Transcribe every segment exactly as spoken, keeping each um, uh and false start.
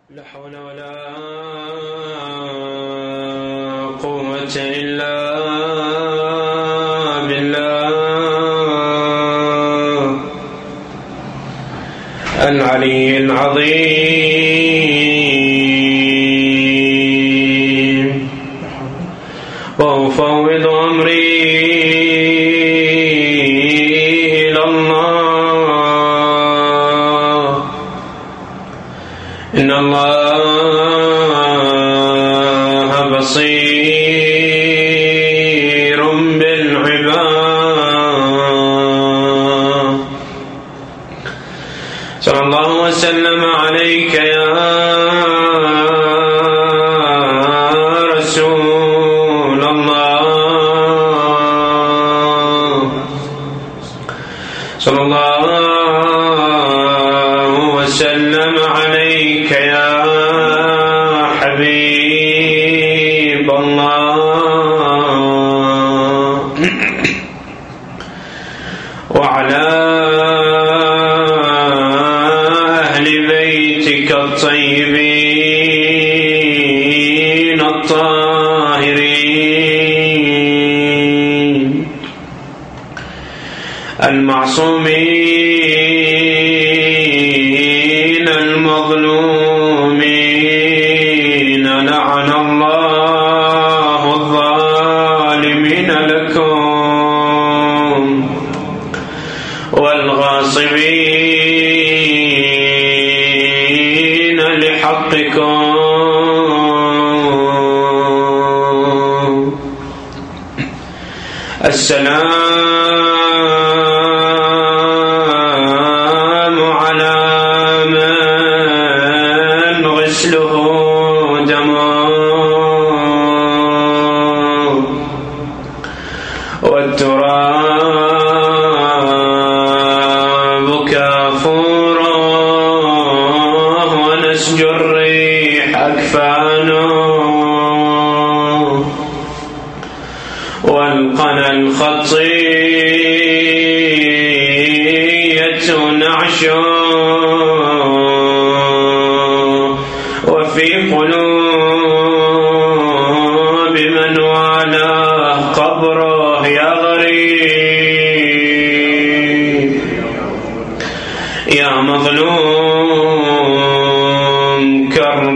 لا حول ولا قوة إلا بالله العلي العظيم. وأفوض أمري إلى الله إن الله بصير بالعباد. صلى الله وسلم عليك يا رسول الله. صلى الله وسلم عليك يا حبيب الله وعلى أهل بيتك الطيبين الطاهرين المعصومين المظلومين. لعن الله الظالمين لكم والغاصبين لحقكم. السلام على من غسله دمه والتراب كافوره ونسج الريح أكفانه والقنا الخطية نعشه وفي قلوب من والاه قبره يا غريب يا مظلوم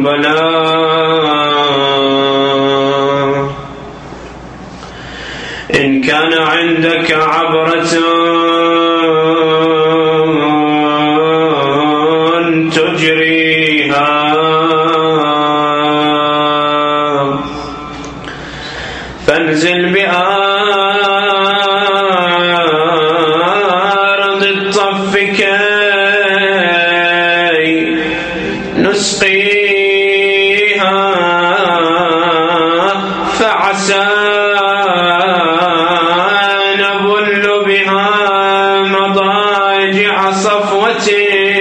كربلاء. إن كان عندك عبرة تجريها فانزل بأرض الطف كي نسقيها فعسى نبل بها مضاجع صفوة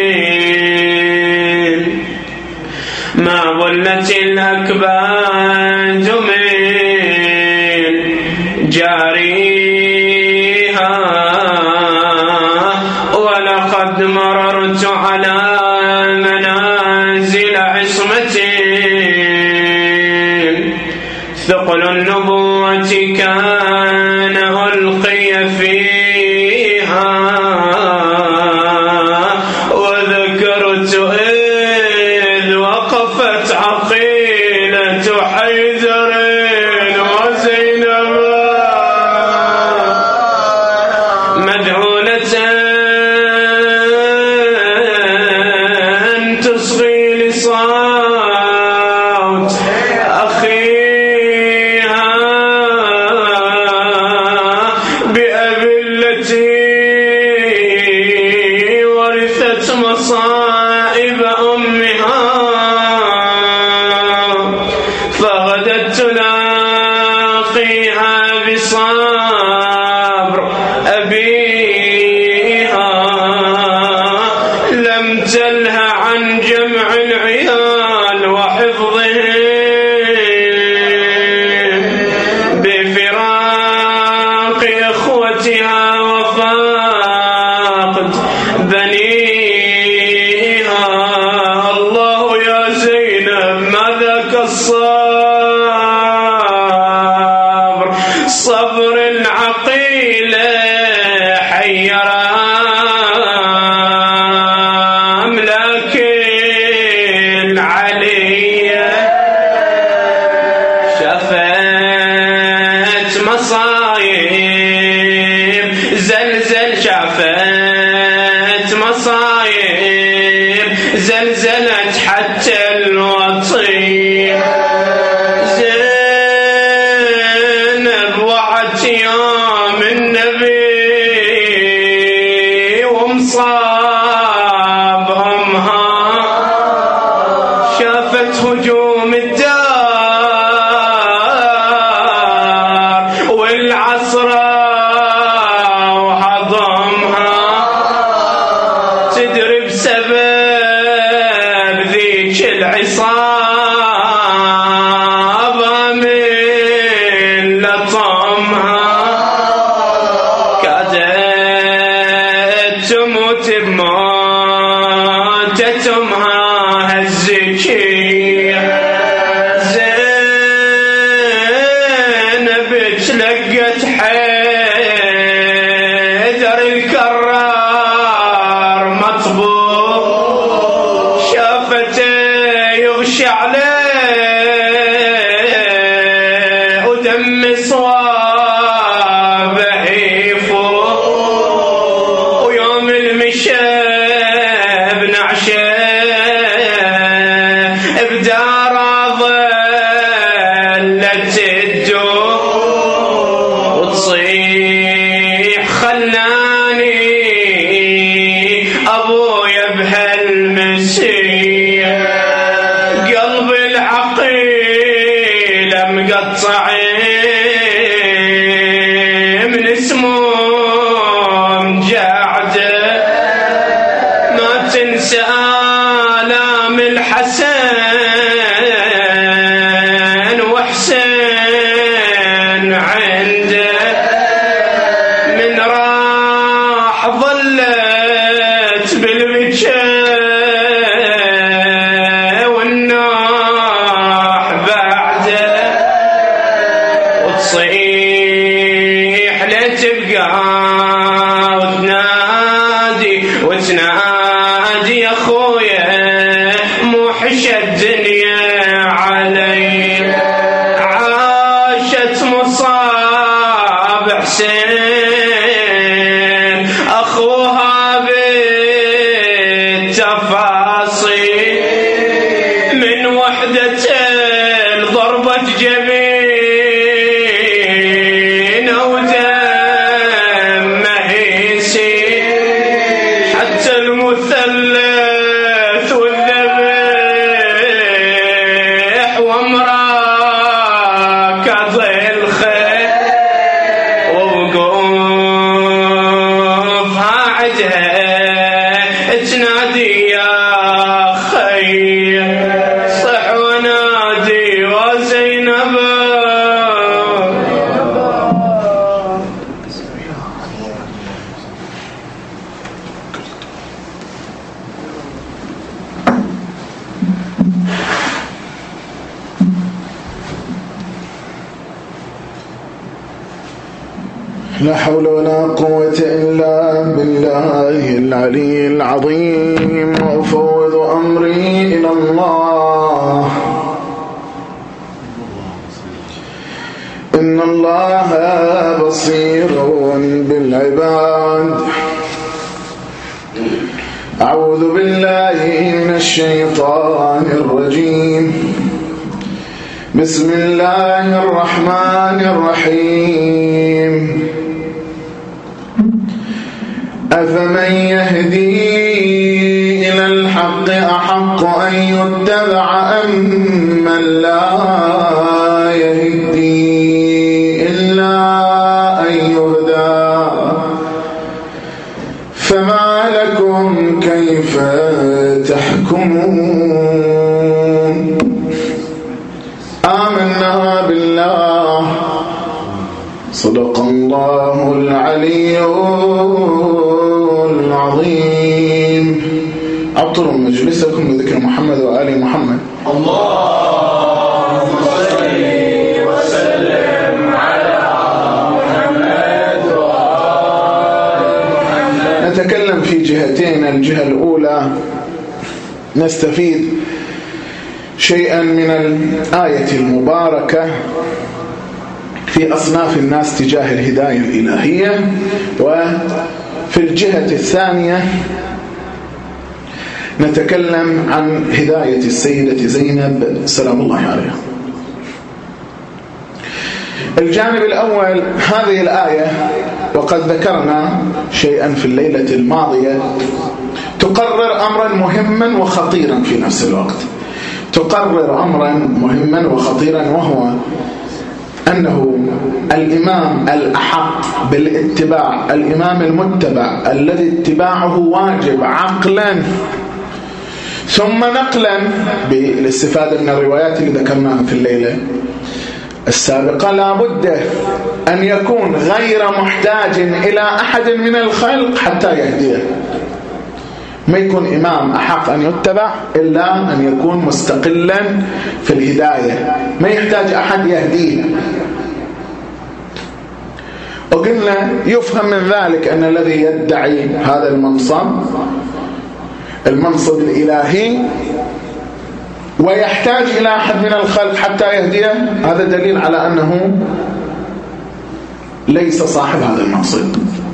ما ظلت الأكباد من جاريها. ولقد مررت على منازل عصمة ثقل النبوة كان ألقي فيها وذكرت إذ وقفت عقيلة حيدر وزينب مدعونة تصغي لصوت أخيها بأبي التي ورثت مصائب أمها فغدت تلاقيها بصبر أبيها لم تله عن جمع العيال وحفظهم بفراق إخوتها وفاقد بنيها. الله يا زين الصبر صبر العقيل حيرام لكن علي شافت مصايب زلزل شافت مصايب زلزلت حتى الوطي زينب وعت يوم النبي ومصاب أمها شافت هجوم الدار والعصرة وهضمها تدري بسبب ذيك العصابة من لطمها كادت تموت بموتة أمها الزكية زينب تلقت حيدر الكرار مطبوع شافته يغشى عليه ودم صوابه يفوق ويوم المشاب نعشه بداره ظلت تدور وتصيح خلاني أبويا بهالمسيح قلب العقيلة مقطعين من اسمهم جعده ما تنسى آلام الحسن وحسين عنده من راح ظلت بالبكاء والنوح بعده وتصيح لتبقى وتنادي وتنادي يا خويا موحش الدنيا علي عاشت مصاب حسين أخوها بالتفاصيل من وحدة ضربة جبين ودمه يسيل حتى المثلث والذبح ومراكض الخيل ووقوفها عدها تنادي يا خير صح ونادي وزينب لا حول ولا قوة إلا بالله العلي العظيم وأفوض أمري إلى الله إن الله بصير بالعباد أعوذ بالله من الشيطان الرجيم بسم الله الرحمن الرحيم أفمن يهدي إلى الحق أحق أن يتبع أم من لا يهدي إلا أن يهدى فما لكم كيف تحكمون آمنا بالله صدق الله العلي العظيم. أبطلوا مجلسكم بذكر محمد وآل محمد. اللهم الجهة الأولى نستفيد شيئا من الآية المباركة في أصناف الناس تجاه الهداية الإلهية، وفي الجهة الثانية نتكلم عن هداية السيدة زينب سلام الله عليها. الجانب الأول هذه الآية، وقد ذكرنا شيئا في الليلة الماضية، تقرر أمرا مهما وخطيرا في نفس الوقت. تقرر أمرا مهما وخطيرا، وهو أنه الإمام الأحق بالاتباع، الإمام المتبع الذي اتباعه واجب عقلا ثم نقلا بالاستفادة من الروايات اللي ذكرناها في الليلة السابقة، لا بد أن يكون غير محتاج إلى أحد من الخلق حتى يهديه. ما يكون إمام أحق أن يتبع إلا أن يكون مستقلا في الهداية، ما يحتاج أحد يهديه. وقلنا يفهم من ذلك أن الذي يدعي هذا المنصب المنصب الإلهي ويحتاج إلى أحد من الخلق حتى يهديه، هذا دليل على أنه ليس صاحب هذا المنصب.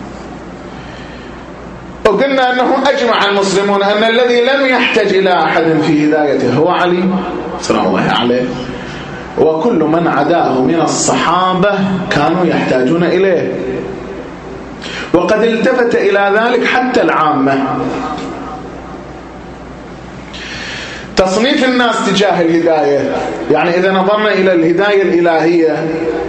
وقلنا أنه أجمع المسلمون أن الذي لم يحتاج إلى أحد في هدايته هو علي سلام الله عليه، وكل من عداه من الصحابة كانوا يحتاجون إليه، وقد التفت إلى ذلك حتى العامة. تصنيف الناس تجاه الهداية، يعني إذا نظرنا إلى الهداية الإلهية،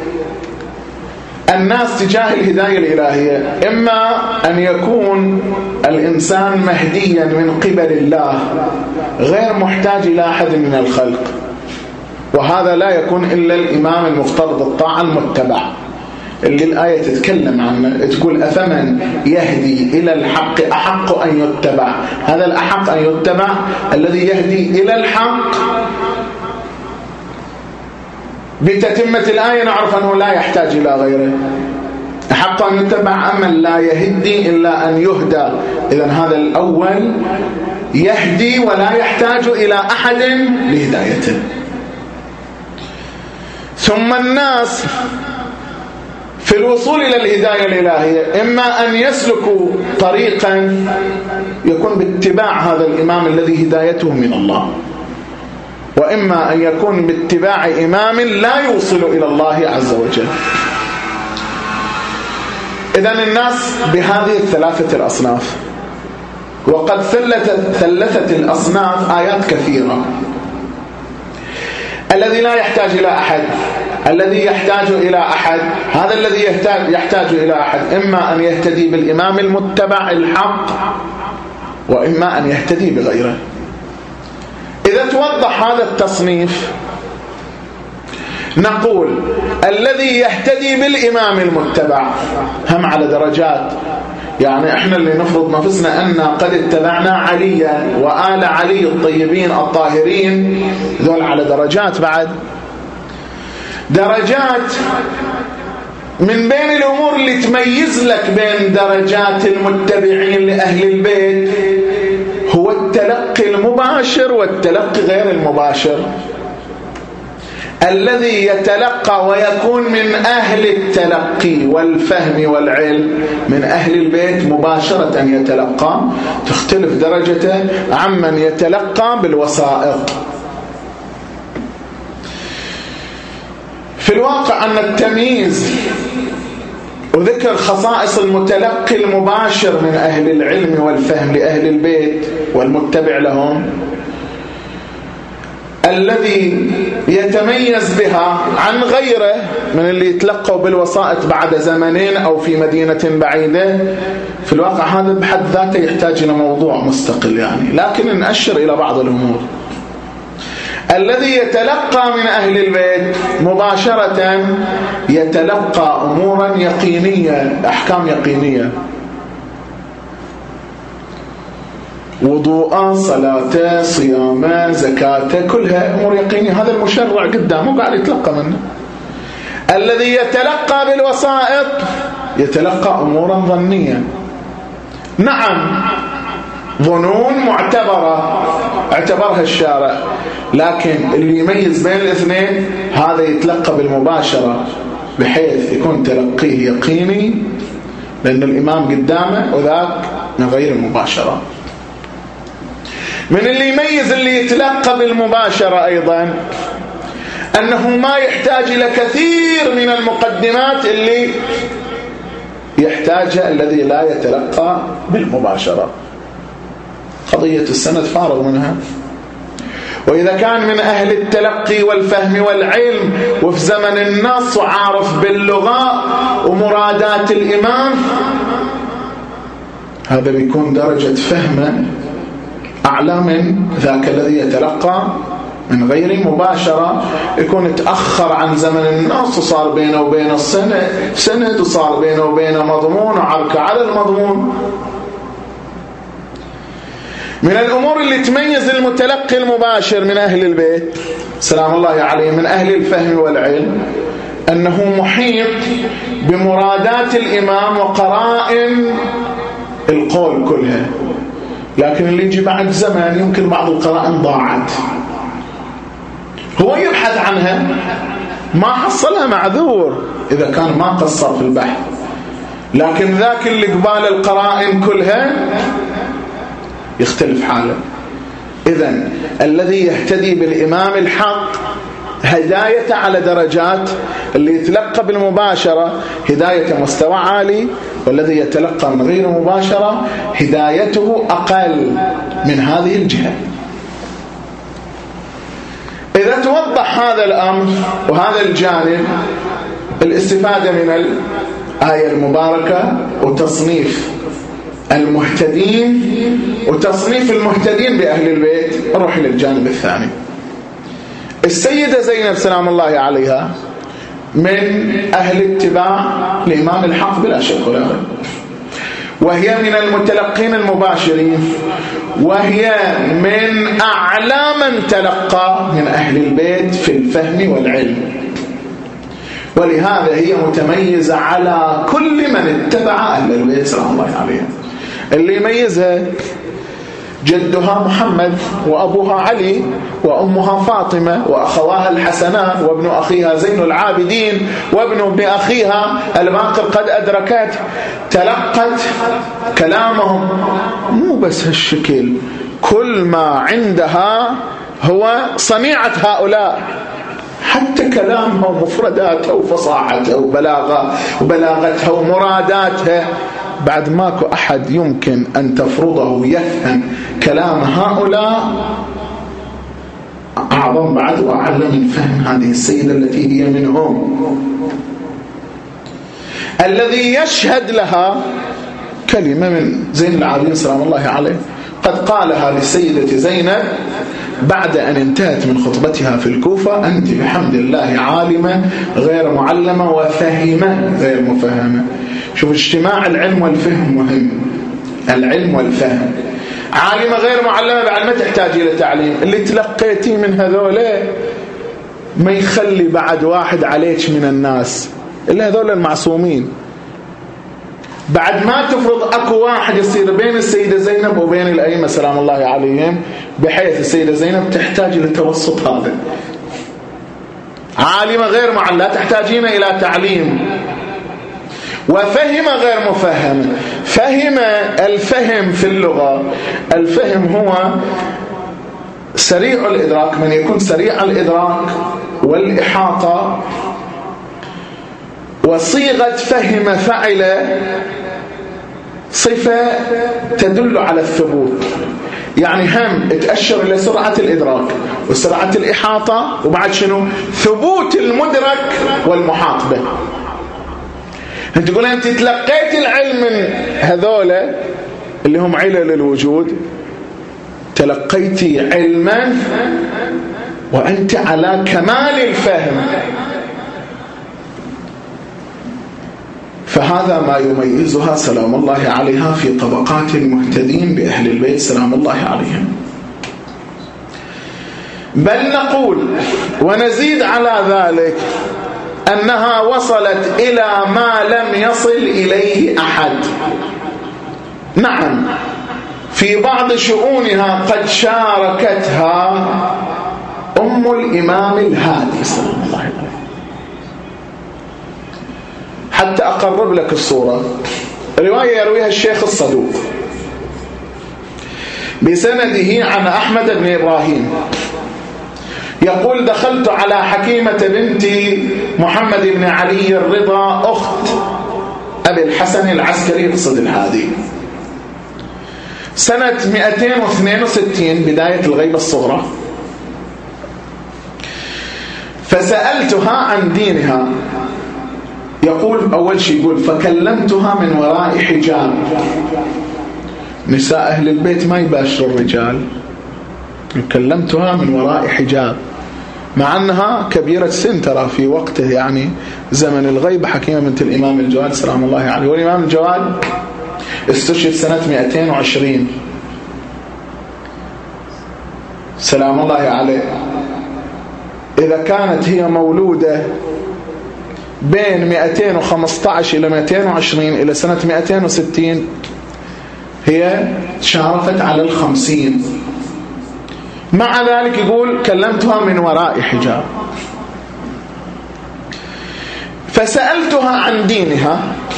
الناس تجاه الهداية الإلهية إما أن يكون الإنسان مهديا من قبل الله غير محتاج إلى أحد من الخلق، وهذا لا يكون إلا الإمام المفترض الطاعة المتبع اللي الآية تتكلم عنه، تقول أفمن يهدي إلى الحق أحق أن يتبع. هذا الأحق أن يتبع الذي يهدي إلى الحق. بتتمة الآية نعرف أنه لا يحتاج إلى غيره، أحق أن يتبع، أما لا يهدي إلا أن يهدى. إذن هذا الأول يهدي ولا يحتاج إلى أحد لهدايته. ثم الناس في الوصول إلى الهداية الإلهية إما أن يسلكوا طريقا يكون باتباع هذا الإمام الذي هدايته من الله، وإما أن يكون باتباع إمام لا يوصل إلى الله عز وجل. إذن الناس بهذه الثلاثة الأصناف، وقد ثلثت, ثلثت الأصناف آيات كثيرة. الذي لا يحتاج إلى أحد، الذي يحتاج إلى أحد، هذا الذي يحتاج, يحتاج إلى أحد إما أن يهتدي بالإمام المتبع الحق، وإما أن يهتدي بغيره. إذا توضح هذا التصنيف نقول الذي يهتدي بالإمام المتبع هم على درجات، يعني احنا اللي نفرض نفسنا أن قد اتبعنا عليا وآل علي الطيبين الطاهرين، ذول على درجات، بعد درجات من بين الأمور اللي تميز لك بين درجات المتبعين لأهل البيت هو التلقي المباشر والتلقي غير المباشر. الذي يتلقى ويكون من أهل التلقي والفهم والعلم من أهل البيت مباشرة يتلقى، تختلف درجته عمن يتلقى بالوسائط. في الواقع أن التمييز وذكر خصائص المتلقي المباشر من أهل العلم والفهم لأهل البيت والمتبع لهم الذي يتميز بها عن غيره من اللي يتلقوا بالوسائط بعد زمنين أو في مدينة بعيدة، في الواقع هذا بحد ذاته يحتاج إلى موضوع مستقل يعني، لكن نأشر إلى بعض الأمور. الذي يتلقى من أهل البيت مباشرة يتلقى أمورا يقينية، أحكام يقينية، وضوء، صلاة، صيام، زكاة، كلها أمور يقينية. هذا المشرع قدامه قاعد يتلقى منه. الذي يتلقى بالوسائط يتلقى أمورا ظنية. نعم ظنون معتبرة اعتبرها الشارع، لكن اللي يميز بين الاثنين هذا يتلقى بالمباشرة بحيث يكون تلقيه يقيني لأن الإمام قدامه، وذاك من غير المباشرة. من اللي يميز اللي يتلقى بالمباشرة أيضا أنه ما يحتاج إلى كثير من المقدمات اللي يحتاجها الذي لا يتلقى بالمباشرة. قضية السند فارغ منها. وإذا كان من أهل التلقي والفهم والعلم وفي زمن النص وعارف باللغة ومرادات الإمام، هذا بيكون درجة فهمه أعلى من ذاك الذي يتلقى من غير مباشرة، يكون تأخر عن زمن النص وصار بينه وبين السند سند وصار بينه وبين مضمون وعركة على المضمون. من الأمور اللي تميز المتلقي المباشر من أهل البيت سلام الله عليهم من أهل الفهم والعلم أنه محيط بمرادات الإمام وقرائن القول كلها، لكن اللي يجي بعد زمن يمكن بعض القرائن ضاعت، هو يبحث عنها ما حصلها معذور إذا كان ما قصر في البحث، لكن ذاك اللي قبال القرائن كلها يختلف حاله. إذن الذي يهتدي بالإمام الحق هداية على درجات، اللي يتلقى بالمباشرة هداية مستوى عالي، والذي يتلقى من غير مباشرة هدايته أقل من هذه الجهة. إذا توضح هذا الأمر وهذا الجانب، الاستفادة من الآية المباركة وتصنيف المهتدين وتصنيف المهتدين بأهل البيت، نروح للجانب الثاني. السيدة زينب سلام الله عليها من أهل اتباع الإمام الحق بلا شك ولا ريب، وهي من المتلقين المباشرين، وهي من أعلى من تلقى من أهل البيت في الفهم والعلم، ولهذا هي متميزة على كل من اتبع أهل البيت سلام الله عليهم. اللي يميزها جدها محمد وأبوها علي وأمها فاطمة وأخواها الحسنان وابن أخيها زين العابدين وابن ابن أخيها الباقر قد أدركت. تلقت كلامهم مو بس هالشكل، كل ما عندها هو صنيعة هؤلاء، حتى كلامها ومفرداتها وفصاحتها وبلاغة وبلاغتها ومراداتها، بعد ماكو أحد يمكن أن تفرضه يفهم كلام هؤلاء أعظم بعد وأعلى من فهم هذه السيدة التي هي منهم. الذي يشهد لها كلمة من زين العابدين سلام الله عليه قد قالها للسيدة زينب بعد أن انتهت من خطبتها في الكوفة: أنت بحمد الله عالمة غير معلمة وفهمة غير مفهمة. شوف اجتماع العلم والفهم مهم، العلم والفهم. عالمة غير معلمة بعد ما تحتاج إلى تعليم، اللي تلقيتي من هذولا ما يخلي بعد واحد عليك من الناس إلا هذول المعصومين. بعد ما تفرض أكو واحد يصير بين السيدة زينب وبين الأئمة سلام الله عليهم، بحيث السيدة زينب تحتاج إلى التوسط هذا. عالمة غير معلمة تحتاجين إلى تعليم، وفهم غير مفهم. فهم الفهم في اللغة، الفهم هو سريع الإدراك، من يكون سريع الإدراك والإحاطة، وصيغة فهم فعل صفة تدل على الثبوت، يعني هم تأشر إلى سرعة الإدراك وسرعة الإحاطة، وبعد شنو؟ ثبوت المدرك والمحاط به. انت تقول انت تلقيت العلم من هذولا اللي هم علل الوجود، تلقيتي علما وانت على كمال الفهم، فهذا ما يميزها سلام الله عليها في طبقات المهتدين بأهل البيت سلام الله عليهم. بل نقول ونزيد على ذلك أنها وصلت إلى ما لم يصل إليه أحد. نعم، في بعض شؤونها قد شاركتها أم الإمام الهادي صلى الله عليه وسلم. حتى أقرب لك الصورة، رواية يرويها الشيخ الصدوق بسنده عن أحمد بن إبراهيم يقول: دخلت على حكيمة بنت محمد بن علي الرضا أخت أبي الحسن العسكري يقصد الهادي سنة مئتين واثنين وستين بداية الغيبة الصغرى، فسألتها عن دينها. يقول أول شيء يقول: فكلمتها من وراء حجاب. نساء أهل البيت ما يباشر الرجال، كلمتها من وراء حجاب، مع أنها كبيرة سن ترى في وقته، يعني زمن الغيبة، حكيمة بنت الإمام الجواد سلام الله عليه. والإمام الجواد استشهد سنة مئتين وعشرين سلام الله عليه. إذا كانت هي مولودة بين مئتين وخمسة عشر إلى مئتين وعشرين إلى سنة مئتين وستين، هي شارفت على الخمسين. مع ذلك يقول: كلمتها من وراء حجاب. فسألتها عن دينها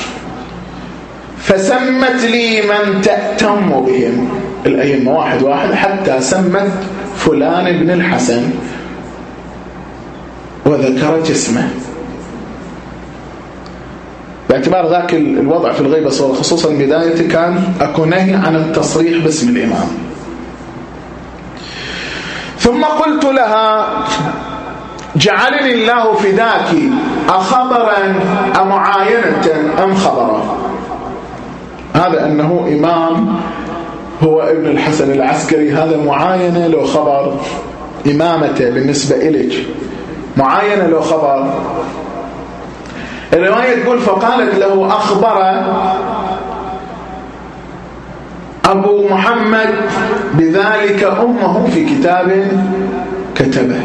فسمت لي من تأتم بهم، الأئمة واحد واحد، حتى سمت فلان بن الحسن وذكرت اسمه، باعتبار ذاك الوضع في الغيبة خصوصا بدايته كان أكو نهي عن التصريح باسم الإمام. ثم قلت لها: جعلني الله فداك، أخبرا أم عاينة أم خبرا؟ هذا أنه إمام هو ابن الحسن العسكري، هذا معاينة لو خبر؟ إمامته بالنسبة إليك معاينة لو خبر؟ الرواية تقول: فقالت له: أخبر أبو محمد بذلك أمه في كتاب كتبه.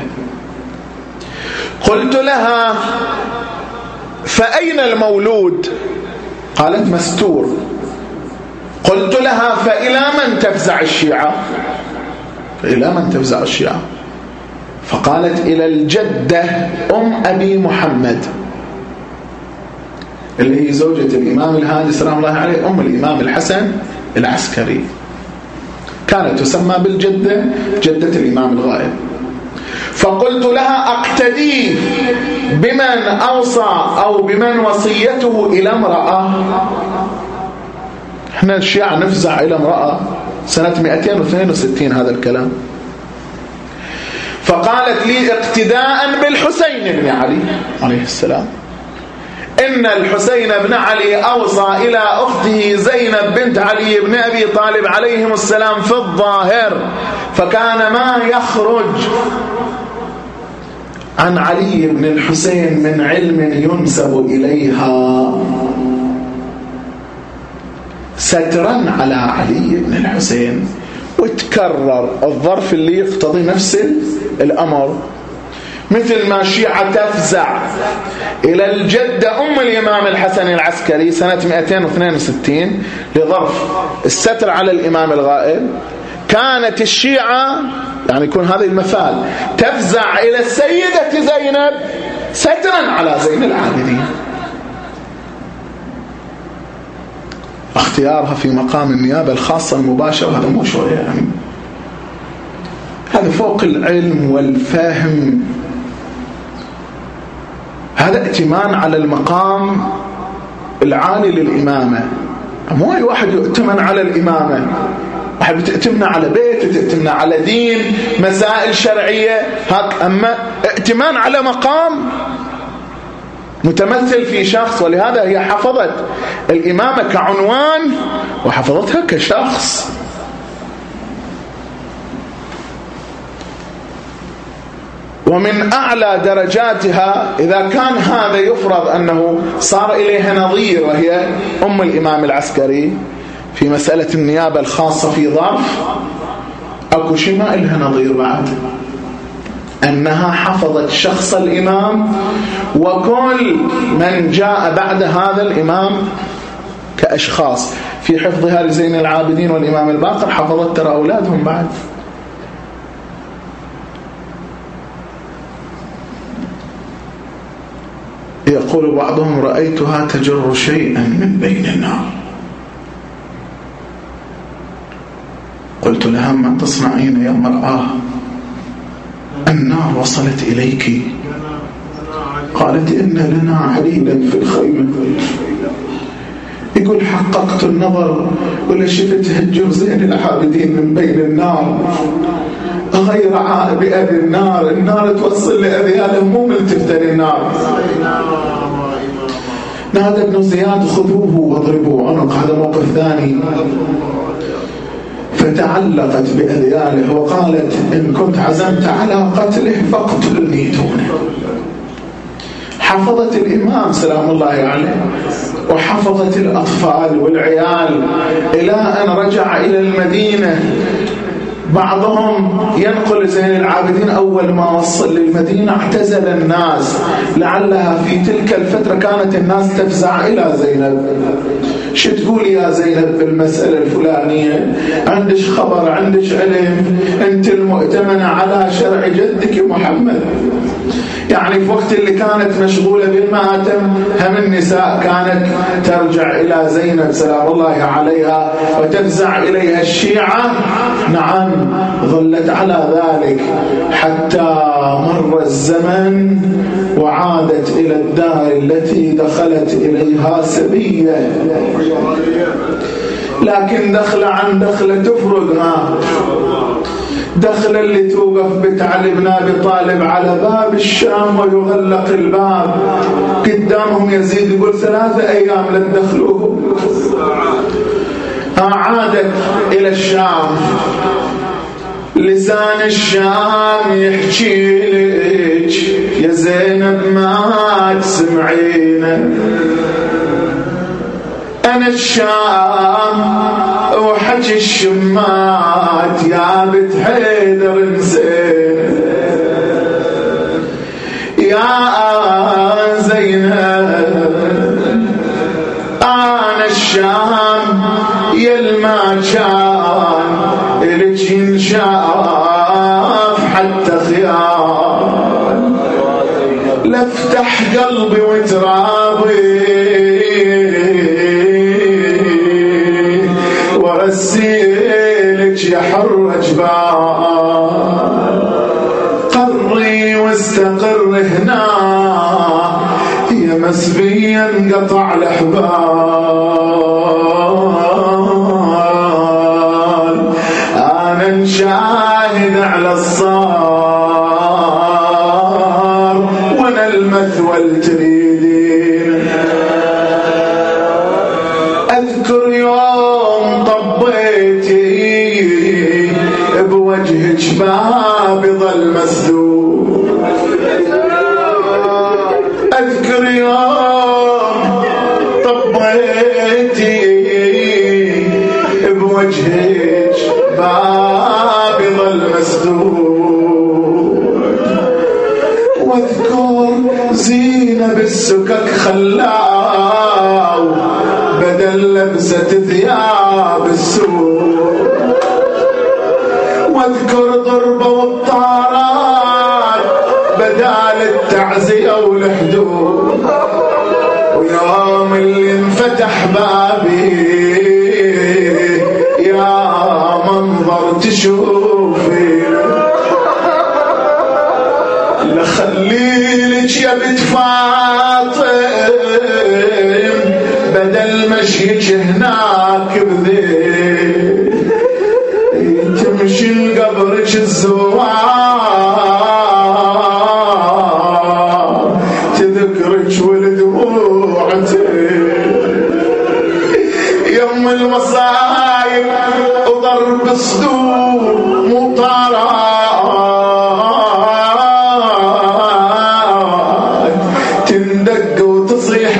قلت لها: فأين المولود؟ قالت: مستور. قلت لها: فإلى من تفزع الشيعة؟ فإلى من تفزع الشيعة؟ فقالت: إلى الجدة أم أبي محمد، اللي هي زوجة الإمام الهادي سلام الله عليه، أم الإمام الحسن العسكري، كانت تسمى بالجدة، جدة الإمام الغائب. فقلت لها: أقتدي بمن أوصى أو بمن وصيته إلى امرأة؟ احنا الشيعة نفزع إلى امرأة سنة مئتين واثنين وستين هذا الكلام. فقالت لي: اقتداء بالحسين بن علي عليه السلام، إن الحسين بن علي أوصى إلى أخته زينب بنت علي بن أبي طالب عليهم السلام في الظاهر، فكان ما يخرج عن علي بن الحسين من علم ينسب إليها سترا على علي بن الحسين. وتكرر الظرف اللي يقتضي نفس الأمر، مثل ما الشيعة تفزع إلى الجدة أم الإمام الحسن العسكري سنة مئتين واثنين وستين لظرف الستر على الإمام الغائب، كانت الشيعة يعني يكون هذا المثال تفزع إلى السيدة زينب سترا على زين العابدين. اختيارها في مقام النيابة الخاصة المباشرة هذا مو شوية، يعني هذا فوق العلم والفهم، هذا ائتمان على المقام العالي للإمامة. مو أي واحد يؤتمن على الإمامة، واحد بتأتمنا على بيت، بتأتمنا على دين، مسائل شرعية، هاك. أما ائتمان على مقام متمثل في شخص، ولهذا هي حفظت الإمامة كعنوان وحفظتها كشخص. ومن أعلى درجاتها إذا كان هذا يفرض أنه صار إليها نظير، وهي أم الإمام العسكري في مسألة النيابة الخاصة في ظرف، أكو شيء ما إلها نظير بعد، أنها حفظت شخص الإمام وكل من جاء بعد هذا الإمام كأشخاص. في حفظها لزين العابدين والإمام الباقر حفظت ترى أولادهم بعد. يقول بعضهم رأيتها تجر شيئا من بين النار. قلت لها ما تصنعين يا مرأة؟ النار وصلت إليك؟ قالت إن لنا عريدا في الخيمة. يقول حققت النظر ولا شفت هجر زين العابدين من بين النار غير بأبي النار. النار توصل لأذيالهم مو ملتفتة للنار. نادى ابن زياد خذوه واضربوه عنق. هذا موقف ثاني. فتعلقت بأذياله وقالت إن كنت عزمت على قتله فاقتلني دونه. حفظت الإمام سلام الله عليه وحفظت الأطفال والعيال إلى أن رجع إلى المدينة. بعضهم ينقل زين العابدين أول ما وصل للمدينة اعتزل الناس، لعلها في تلك الفترة كانت الناس تفزع إلى زينب. شو تقول يا زينب بالمسألة الفلانية؟ عندش خبر؟ عندش علم؟ أنت المؤتمنة على شرع جدك محمد. يعني في وقت اللي كانت مشغولة بالمآتم هم النساء كانت ترجع إلى زينب سلام الله عليها وتفزع إليها الشيعة. نعم ظلت على ذلك حتى مر الزمن وعادت إلى الدار التي دخلت إليها سبية. لكن دخل عن دخلة تفرقها. دخل اللي توقف بتعلي بن أبي طالب على باب الشام ويغلق الباب قدامهم يزيد يقول ثلاثة أيام لن دخلوه. عادت إلى الشام. لسان الشام يحكي لك يا زينب ما تسمعينا. أنا الشام وحكي الشمات يا بنت حيدر نسينا. يا زينب أنا الشام يلما كان إلك ينشاف حتى خيال. لفتح قلبي وترابي ورسيلك يا حر جبال. قري واستقر هنا يا مسبيا انقطع الأحبال. أنا نشاهد على الصار وانا المثوى التريدين. أذكر يوم طبيتي بوجهك باب ظل مسدود. أذكر يوم طبيتي بوجهك باب ظل مسدود. واذكر زينب السكك خلاو بدل لبسة ثياب السوق. واذكر ضربة والطارات بدال التعزية والحدود. ويوم اللي انفتح بابي يا منظر تشوفي. لخليلك يا بنت فاطم بدل مشيك هناك بذيل تمشي لقبرك الزوار تذكرك ولدموعتك. يوم المصايب وضرب الصدور مطارات تندق وتصيح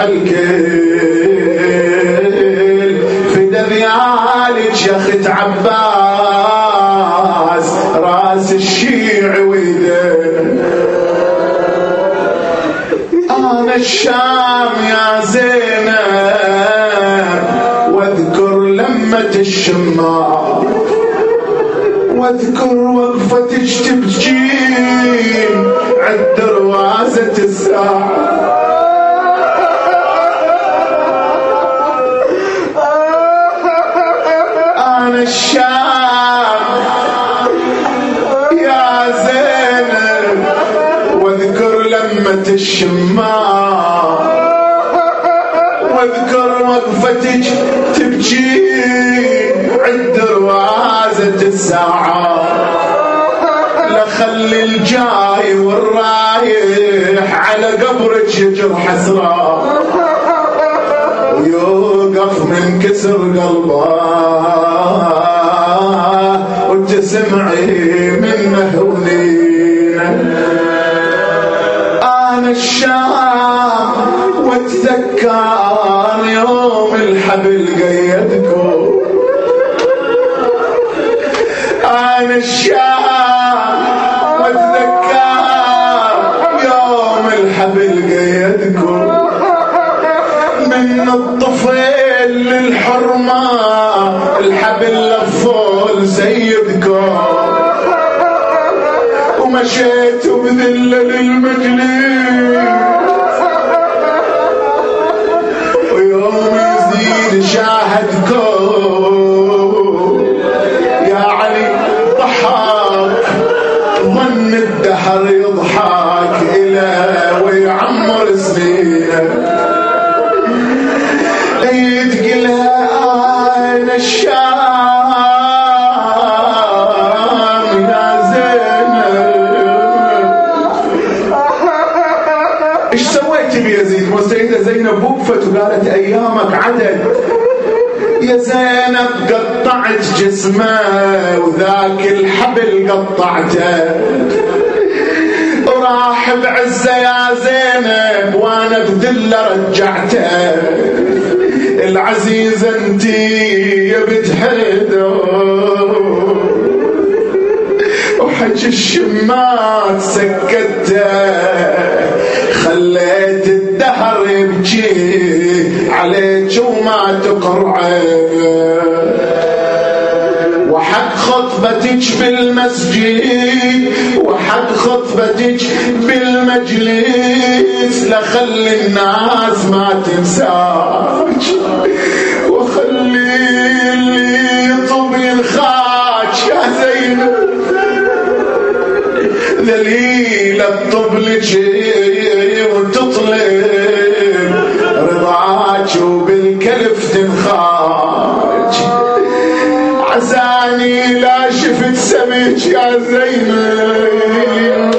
الكيل في دذيالك يا اخت عباس راس الشيع ويدين. انا الشام يا زينب واذكر الشماء واذكر وقفتك تبكين عند دروازة الساعة. أنا الشام يا زينب واذكر لمة الشماء واذكر وقفتك تبكين عند دروازة الساعة. لخلي الجاي والرايح على قبرك يجر حسرة ويوقف من كسر قلبه وتسمعي منه ولينا. أنا الشام واتذكر يوم الحبل قيدكم. أنا الشام واتذكر يوم الحبل قيدكم. من الطفل للحرمة الحبل لفول سيدكم ومشيت بذلة للمجلس ويوم يزيد شاهدكم يا علي ضحك ظن الدهر يضحك إله ويعمر سنينه. يتقلها أنا الشام يا زينب. إيش سويت بيزيد؟ والسيدة زينب وقفت وقالت أيامك عدد يا زينب. قطعت جسمه وذاك الحبل قطعته وراح بعزة يا زينب وانا بذلة رجعته. العزيزة انتي يا بنت حيدر وحج الشمات سكته خليت الدهر يبكي عليك وما تقرعه. وحق خطبتك بالمسجد وحق خطبتك بالمجلس لخلي الناس ما تنساك وخلي اللي يطب ينخاك يا زينب. ذليل الطب لك وتطلب رضاك وبالكلف تنخاك. عزاني لا شفت سميك يا زينب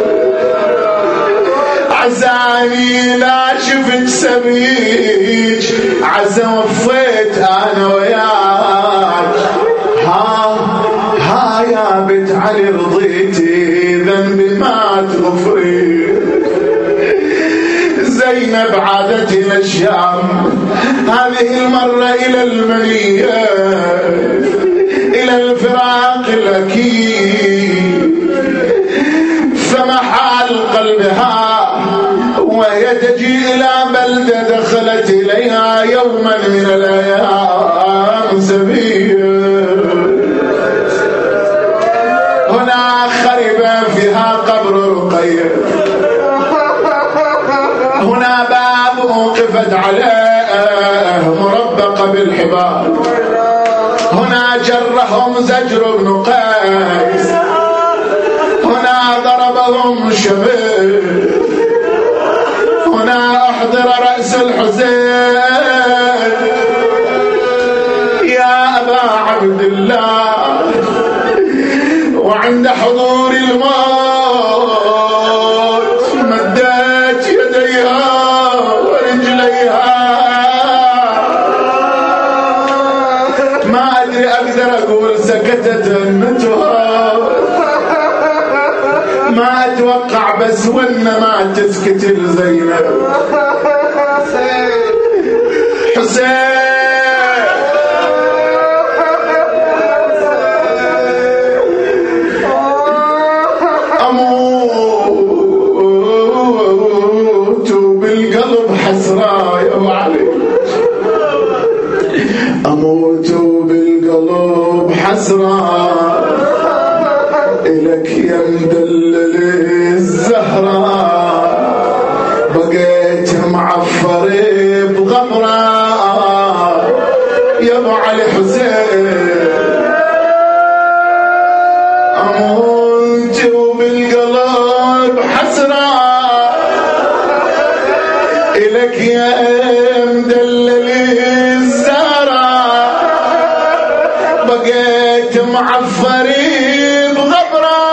عزاني لا شفت سميك عزا وفيت انا وياك. ها ها يا بنت علي رضيتي ذنبي ما تغفري. زينب عادت الى الشام هذه المرة الى المنية إلى الفراق الأكيد. فمحال قلبها وهي تجي إلى بلدة دخلت إليها يوما من الأيام سبيل. هنا خرب فيها قبر رقية. هنا باب وقفت عليه مربقة بالحبال. هنا جرهم زجر بن قيس. هنا ضربهم شبيب. هنا احضر رأس الحسين يا أبا عبد الله. وعند حضور الموت مدت يديها ورجليها. ما أدري أقدر أقول سكتت أمتها ما أتوقع بس وإن ما تسكت الزينب. حسين أموت بالقلب حسرة يا علي. أموت بالقلب حسرة إلك يا مدلل الزهرة بقيت معفري بغبرة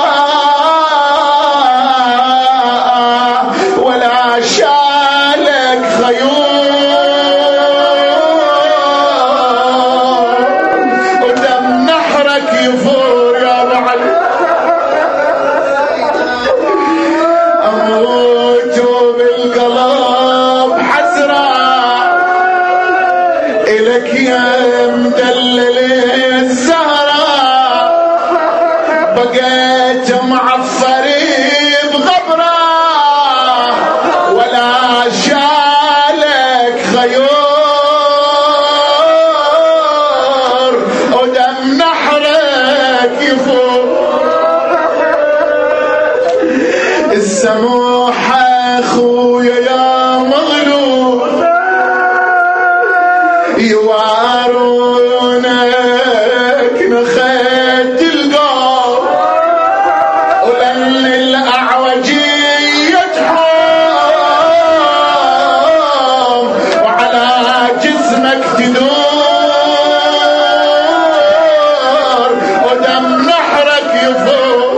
ولا شالك خيول ودم نحرك يفور يا بعد أموت بالقلب حسرة إلك يا مدلل الزهرة بقيت معفري بغبرة ولا شالك خيور ودم نحرك يفور السموحة أخويا يا مغلوب يوارونك نخيت القوم ولن الأعوجية تحوم وعلى جسمك تدور ودم نحرك يفور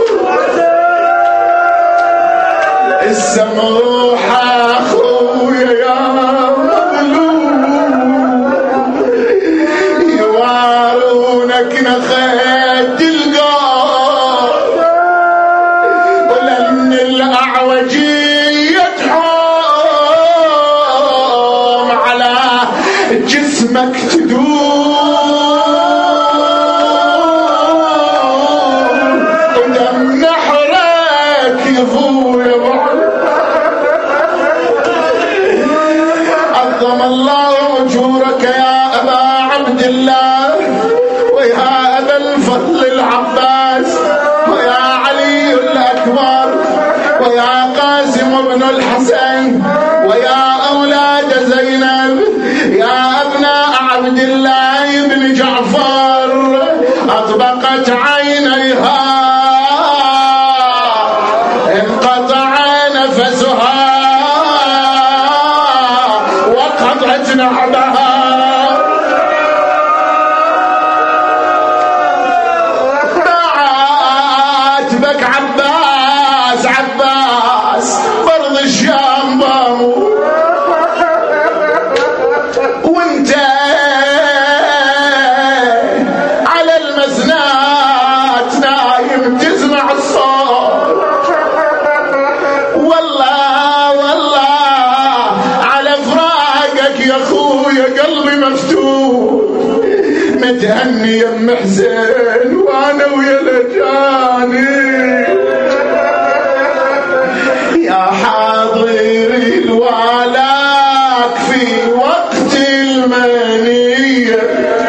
السموحة أخويا يا مظلوم يوارونك نخيت القوم ولن الأعوجية تحوم على جسمك تدور ودم نحرك يفور يا بعد عظم الله أجورك يا أبا عبد الله ويا أبا الفضل العباس ويا علي الأكبر ويا قاسم بن الحسن ويا أولاد زينب يا أبناء عبد الله بن جعفر أطبقت عينيها انقطع نفسها وقطعت نحبها عاتبك عباس عباس فرض الشام بامو وانت على المزنات نايم تسمع الصوت والله والله على فراقك يا اخويا قلبي مفتوح متهني يا ام حسين وانا ويا لجاني يا حاضري الولاك في وقت المنية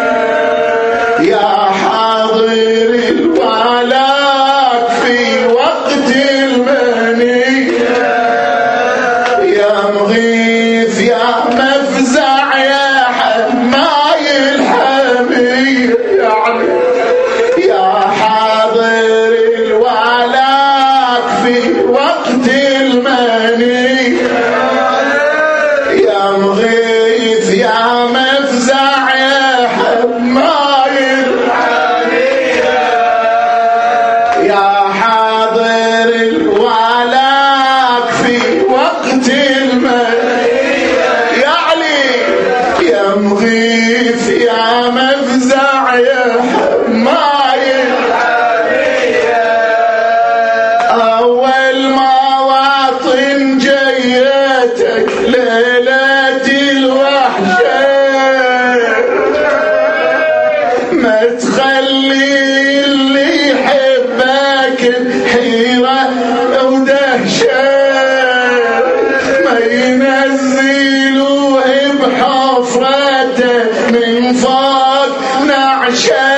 يا حاضري الولاك في وقت المنية يا مغيث يا مفزع يا حماي الحمية يعني يا حاضر الولاك في وقت المنية يا مغيث يا مفزع يا حماي الحمية يا حاضر الولاك في وقت المنية يا علي يا مغيث يا مفزع يا حماي الحمية أول مواطن جيتك ليلة الوحشة ما تخلي اللي يحبك حيرة ودهشة ما ينزلوه بحفرته من فوق نعشة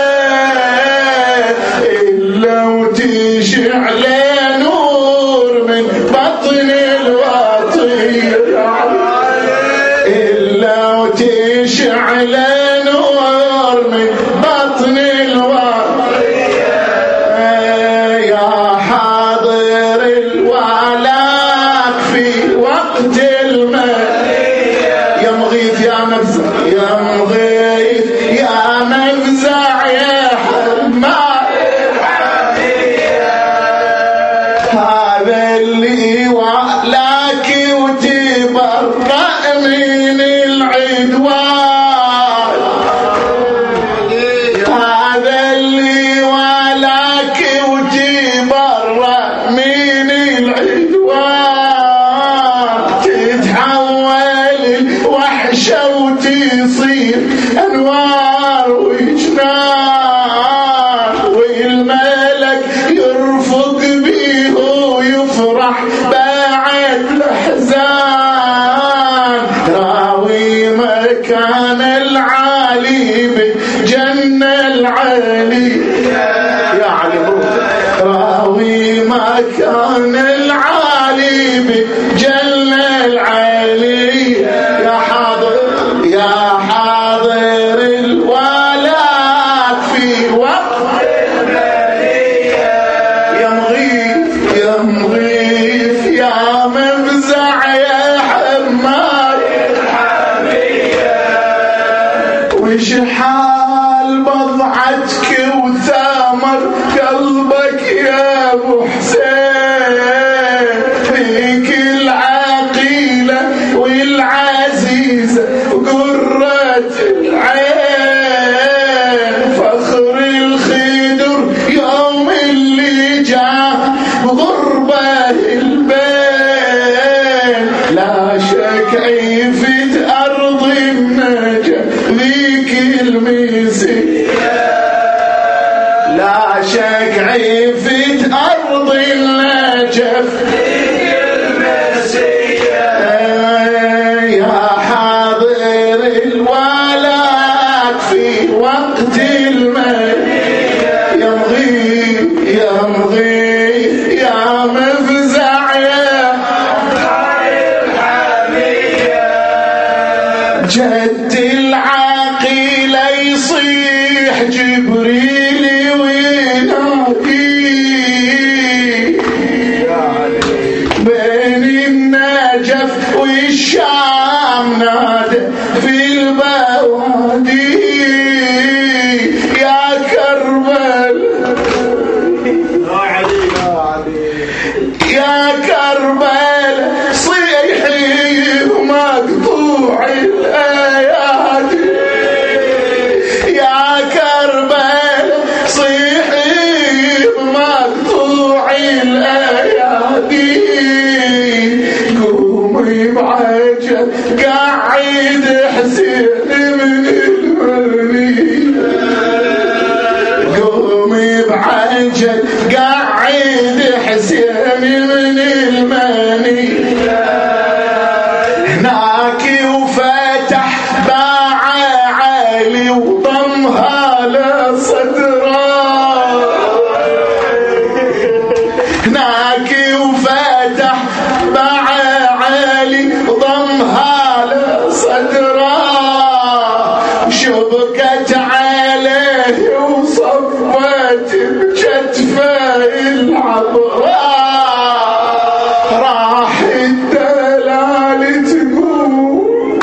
إلا وتشعل نور من بطن الوطية إلا وتشعل نور من بطن الوطية يا حاضر الوالد وقت المنية يا مغيث يا مفزع يا مغيث يا مفزع يا حمار هذا اللي وعلاك وتبرأ من العدوان هذا اللي وعلاك وتبرأ من العدوان تتحول الوحشة وتصير أنوار وجنان والملك يرفق بيه ويفرح بعد الأحزان راوي مكان العالي بجنة العالي يا علي راوي مكان العالي بجنة العالي يا حاضر يا حاضر الولاك في وقت المنية يا مغيث يا مغيث يا مفزع يا حمار الحمية وش حال بضعتك وثامر قلبك يا ابو حسين فيك العقيلة والعزيزة وقرة العين فخر الخدر يوم اللي جاء بغربة البين لا شك عيفة أرض النجا ذيك الميزية لا شك عيفة أرض النجف يا حاضر الولاك في وقت المنية يا مغيث يا مغيث يا مفزع يا الحمية جد العاقلة يصيح جبريل وينادي بين النجف والشام نادى في البوادي يا كربل يا كربل صيحي مقطوع الأيادي يا كربل صيحي مقطوع الأيادي قومي بعجل قاعد حسين من المنية قومي بعجل قاعد حسين من المنية هناك وفتح باع عالي وضمها لصدره هناك وفتح باع عالي وضمها لصدره شبكت عليه وصفت بجتفه العبراء راح الدلال تقول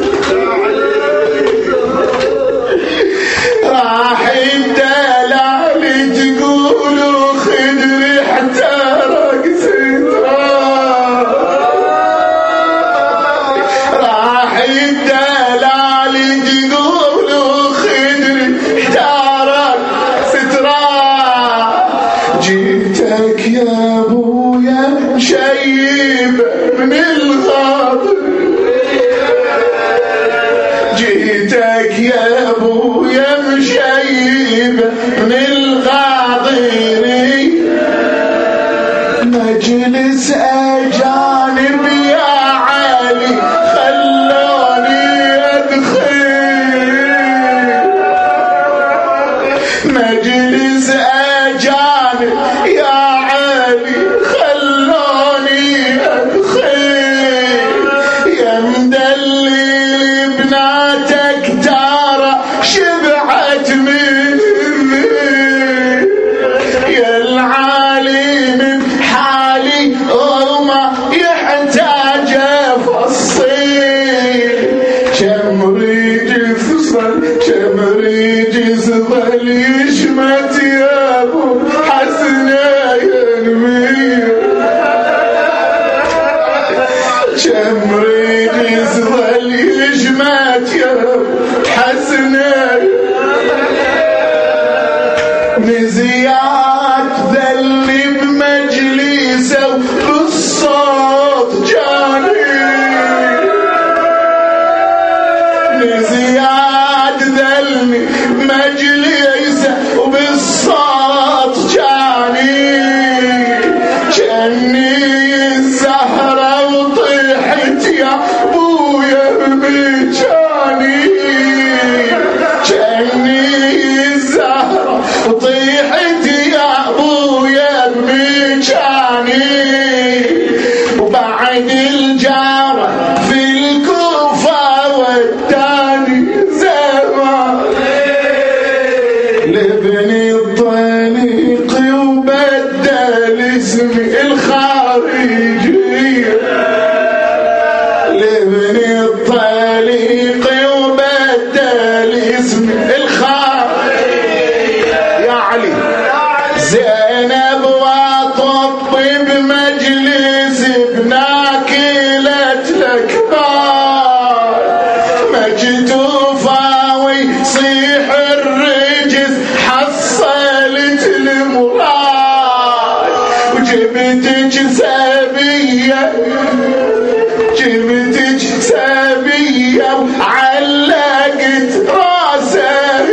راح الدلال تقول خدري احترق ستره راح الدلال تقول خدري احترق ستره جيتك يا ابويا شيب من الغاضب جيتك يا ابويا مشيب من الغاضري مجلس اجانب يا علي خلوني ادخل مجلس اجانب يا علي خلوني ادخل يا مدلل بناتك تارى شبعت من الذل شمري يزول يجمات يا حزنه نزيات ذلي بمجلسه بالصوت جاني نزيات ذلي مجلسه وبالصوت جاني جاني الزهرة وطيحت يا بويا بمجاني جاني الزهرة وطيحت يا ابويا بمجاني وبعد الجارة في الكوفة وداني زمان لابني الطريق وبدل اسمي الخارجي لابني الطريق وبدل اسمي الخارجي يا علي زينب وطب بمجلس بناكلت الكبار مجدوفة ويصيح الرجس حصلت المراد وجبتك سبية جبتك سبية وعلقت راسه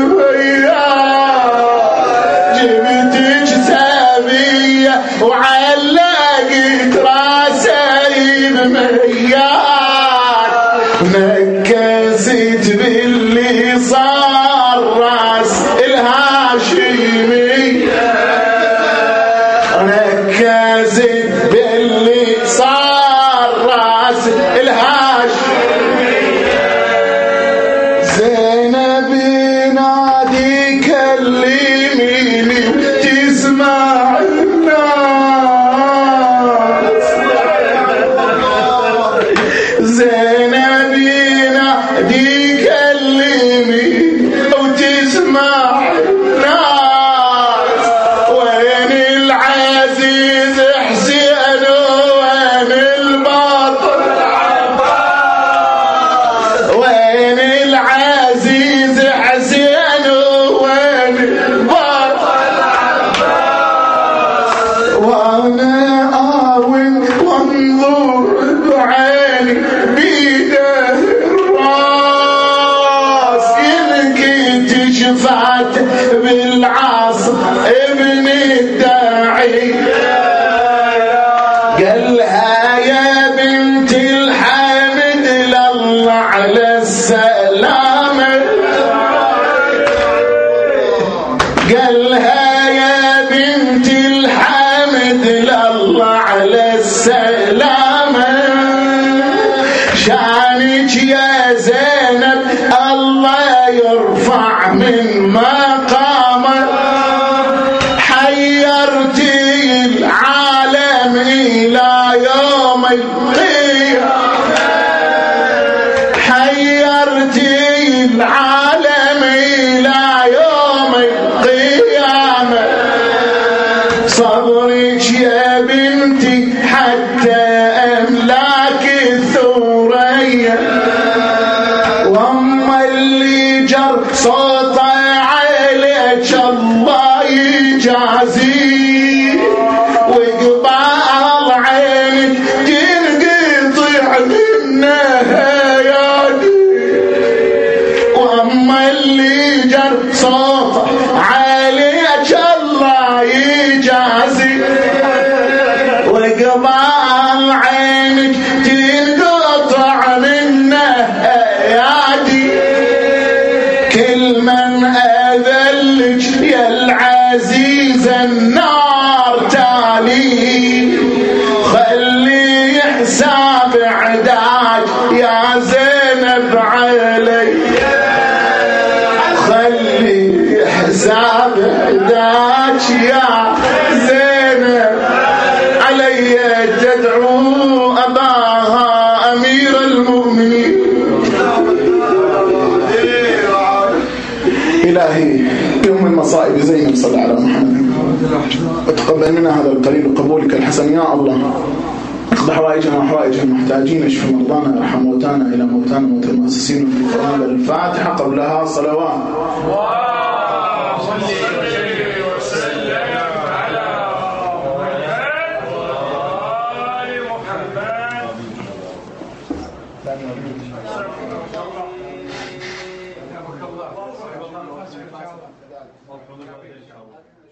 بمياه جبتك سبية وعلقت راسه بمياه نكست باللي صار راس الهاشمي نكست باللي صار راس الهاشمي زينب نادي كلميني وتسمع الناس زينب نادي كلميني وتسمع الناس وين العزيز حسين وين البطل وين العزيز حسين وين البطل وانا اول وانظر بعيني بيده الراس يلقيت شفعت بالعصر ابن الداعي قالها يا بنت الحامد لله على السلامة قالها يا بنت الحامد لله على السلامة شانك يا زينب الله يرفع من مقامك حيرتي العالم إلى يوم القيامة حيرتي العالم إلى يوم القيامة صبرك يا بنتي حتى أملاك الثورية وأما اللي جر صوت عليك الله يجازيه وقبال عينك تنقطع منها يدي وأما اللي جر صوت عليك الله يجازيه وقبال عينك تنقطع منها يدي كل من أذلك يا العزيز النار تالي خلي حساب عداك يا زينب علي خلي حساب عداك يا زينب علي تدعو أباها أمير المؤمنين إلهي يوم المصائب زينب صلى على محمد وتقبل منا هذا القليل قبولك الحسن يا الله اقض حوائجنا وحوائج المحتاجين، اشف مرضانا، ارحم موتانا، الى موتانا موتى المؤسسين في القرآن. الفاتحة قبلها صلوات. محمد